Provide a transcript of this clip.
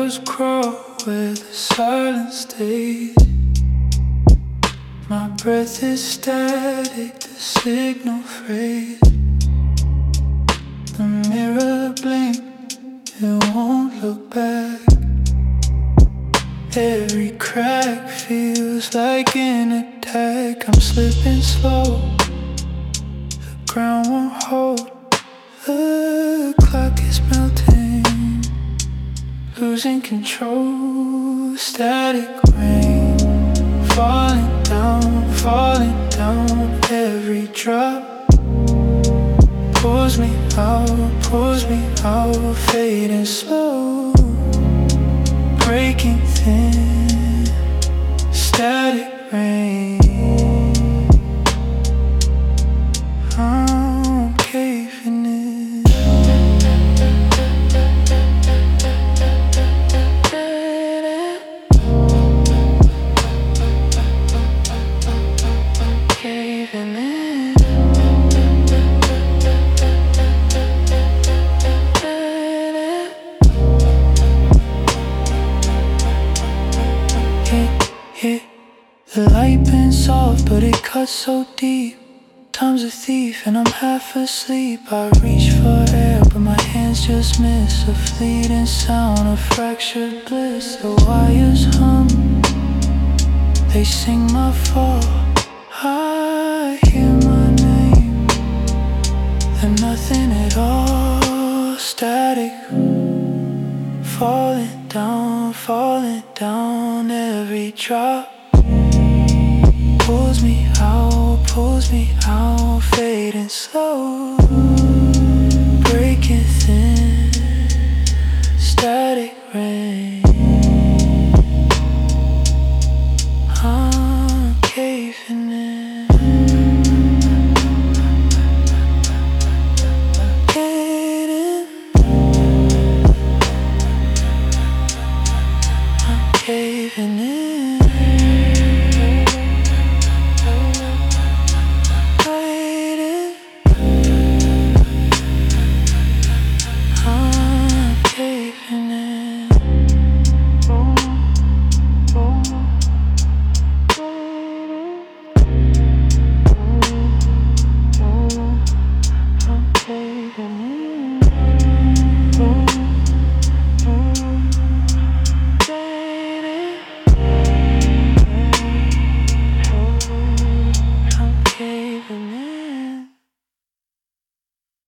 Shadows crawl where the silence stays. My breath is static, the signal phrase. The mirror blink, it won't look back. Every crack feels like an attack. I'm slipping slow, the ground won't hold. The clock is melting, losing control. Static rain, falling down, falling down. Every drop pulls me out, fading slow, breaking thin. Static rain, I'm caving in. Caving in. The light bends soft, but it cuts so deep. Time's a thief and I'm half asleep. I reach for air, but my hands just miss. A fleeting sound, a fractured bliss. The wires hum, they sing my fall. I hear my name, then nothing at all. Static, falling down. Every drop pulls me out, fading slow, breaking thin. Static rain, I'm caving in. I'm caving in.